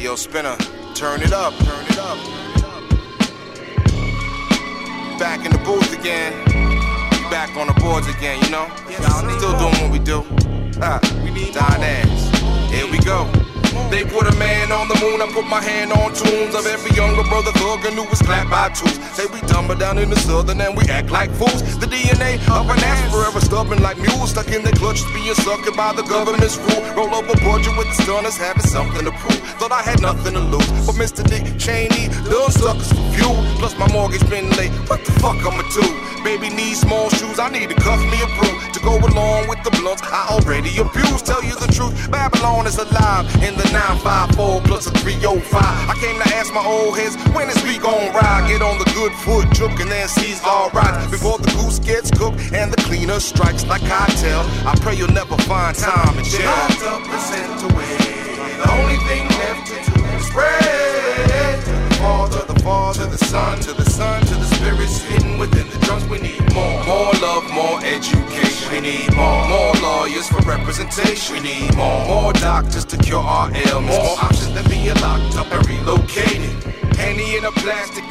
yo, Spinner, turn it up, turn it up. Back in the booth again, back on the boards again, you know? Still doing what we do. Don Ass, here we go. They put a man on the moon, I put my hand on tunes of every younger brother thug and who was clapped by twos. Say we dumber down in the southern and we act like fools. The DNA of an ass forever stubborn like mules, stuck in their clutches being sucked by the government's rule. Roll up a budget with the stunners having something to prove. Thought I had nothing to lose, but Mr. Dick Cheney done suckers for fuel. Plus my mortgage been late, what the fuck I'ma do? Baby needs small shoes, I need to cuff me a brew to go along with the blunts I already abused. Tell you the truth, Babylon is alive in the 954 plus a 305. I came to ask my old heads, when is we gon' ride? Get on the good foot, juke and then seize all right. Before the goose gets cooked and the cleaner strikes like cocktail, I pray you'll never find time in jail. Locked up and sent away, the only thing left to do is pray. The Father, the Son, to the Son, to the Spirit's hidden within the drums. We need more love, more education. We need more lawyers for representation. We need more doctors to cure our ailments. More options than being locked up and relocated. Henny in a plastic